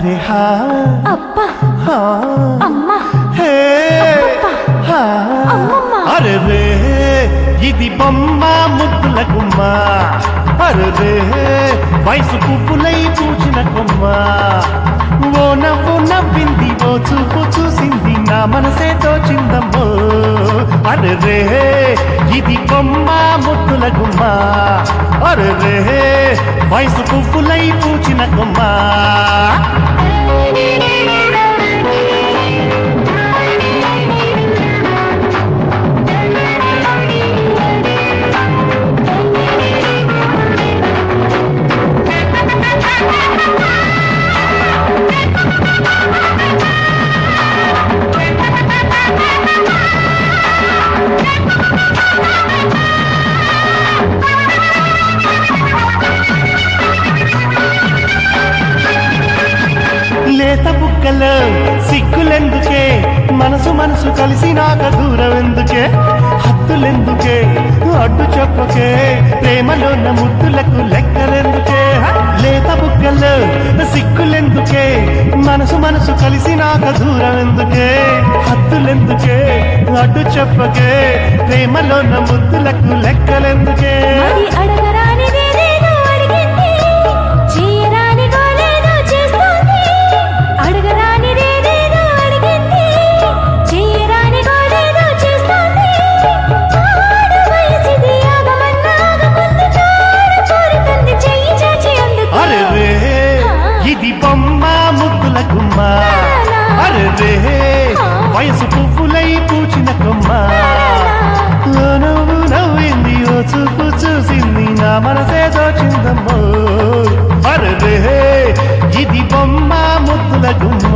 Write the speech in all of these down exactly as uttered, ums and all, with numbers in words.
అరే హా అబ్బా హా అమ్మా హే హా అరే రే ఇది బొమ్మ ముద్దుల గుమ్మ అరే రే వయసు పువ్వులై పూచిన కొమ్మ ఓ నవ్వు నవ్వింది ఓ చూపు చూసింది నా మనసే తోచిందమ్మో అరే రే ఇది బొమ్మ ముద్దుల గుమ్మ అరే రే వయసు పువ్వులై పూచిన కొమ్మ లేత బుక్కలో సిగ్గులెందుకే మనసు మనసు కలిసి నాక దూరం ఎందుకే హద్దులెందుకే అడ్డు చెప్పకే ప్రేమలోన ముద్దులకు లెక్కలెందుకే లేత బుక్కలో సిగ్గులెందుకే మనసు మనసు కలిసి నాక దూరం ఎందుకే హద్దులెందుకే అడ్డు చెప్పకే ప్రేమలోన ముద్దులకు లెక్కలెందుకే ఇది బొమ్మ ముద్దుల గుమ్మ అరే రే వయసు పువ్వులై పూచిన కొమ్మ నవ్వు నవ్వింది ఓ చూపు చూసింది నా మనసే దోచిందమ్మో అరే రే ఇది బొమ్మ ముద్దుల గుమ్మ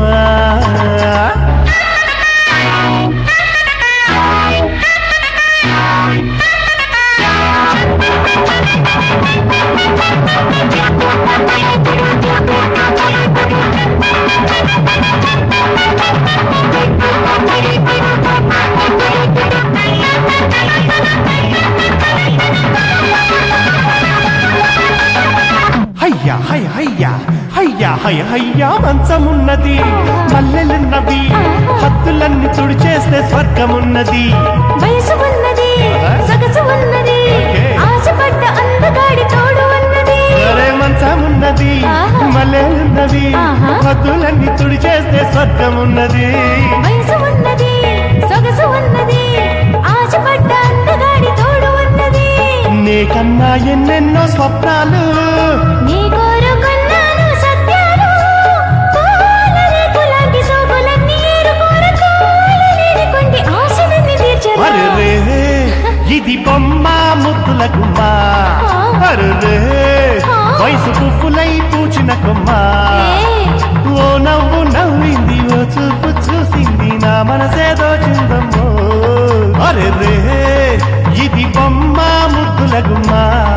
హయ్యా హయ హయ్యా హయ్యా హయ హయ్యా మంచమున్నది మల్లెలున్నవి హద్దులన్నీ తుడిచేస్తే స్వర్గమున్నది వయసు ఉన్నది సొగసు ఉన్నది ఆశపడ్డ అందగాడి తోడు ఉన్నది అరే మంచమున్నది మల్లెలున్నవి హద్దులన్నీ తుడిచేస్తే స్వర్గమున్నది వయసు ఉన్నది సొగసు ఉన్నది ఆశపడ్డ అందగాడి తోడు ఉన్నది నీకన్నా ఎన్నెన్నో స్వప్నాలు నీ కోరుకున్నాను సత్యాలు పూలరేకులాంటి సోకులన్నీ ఏరుకోరకోలనేరుకుంటి ఆశలన్నీ తీర్చరా అరే రే ఇది బొమ్మ ముద్దుల గుమ్మ అరే రే వయసు పువ్వులై పూచిన కొమ్మ ఓ నవ్వు నవ్వింది ఓ చూపు చూసింది నా మనసే దోచిందమ్మో అరే రే ఇది బొమ్మ ముద్దుల గుమ్మ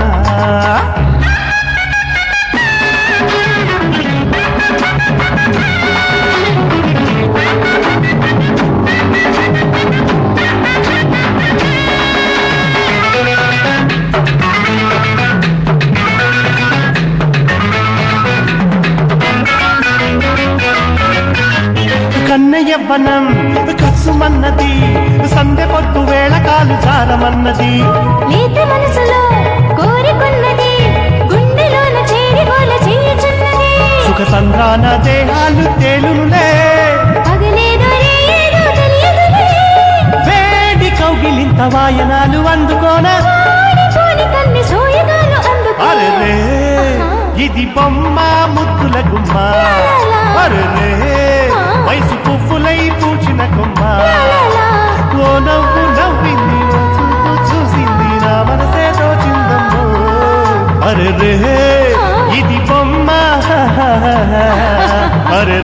కన్నయ్య వనం కసుమన్నది సందె పొద్దు వేళ కాలు జారమన్నది లేత మనసులో కోరికున్నది గుండెలోన చేరి గోల చేయుచున్నది సుఖ సంద్రాన దేహాలు తేలునులే పగలేదో రేయేదో తెలియదులే వేడి కౌగిలింత వాయనాలు అందుకోన వాడిపోని కన్ని సోయగాలు అందుకో అరే రే ఇది బొమ్మ ముద్దుల గుమ్మ అరే రే వయసు పువ్వులై పూచిన కొమ్మ ఓ నవ్వు నవ్వింది ఓ చూపు చూసింది నా మనసే దోచిందమ్మో అరే రే ఇది బొమ్మ అరే